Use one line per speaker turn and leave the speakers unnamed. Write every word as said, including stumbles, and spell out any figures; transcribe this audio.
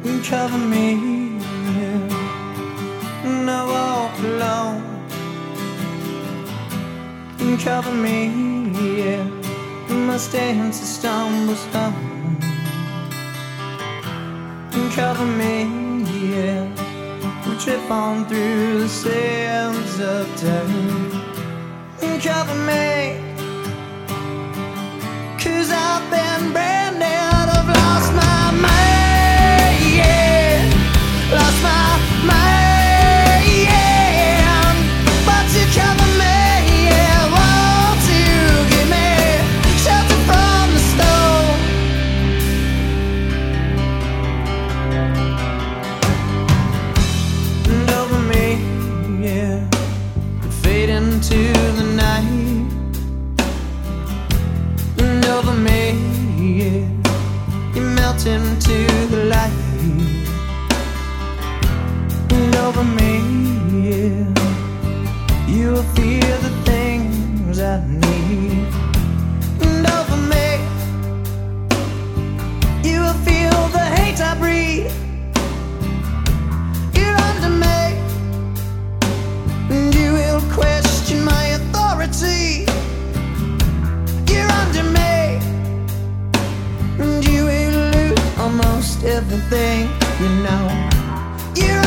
cover me, yeah. And I walk alone. Cover me, yeah. My stance to stumble, stumble. Cover me, yeah. We trip on through the sands of time. Cover me, 'cause I've been branded. I've lost my mind, yeah. Lost my mind, yeah. But you cover me. Into the night, and over me, yeah. You melt into the light, and over me, yeah. You will feel the things I need, and over me, you will feel the hate I breathe. You're under me, and you will question my authority. You're under me, and you will lose almost everything you know. You're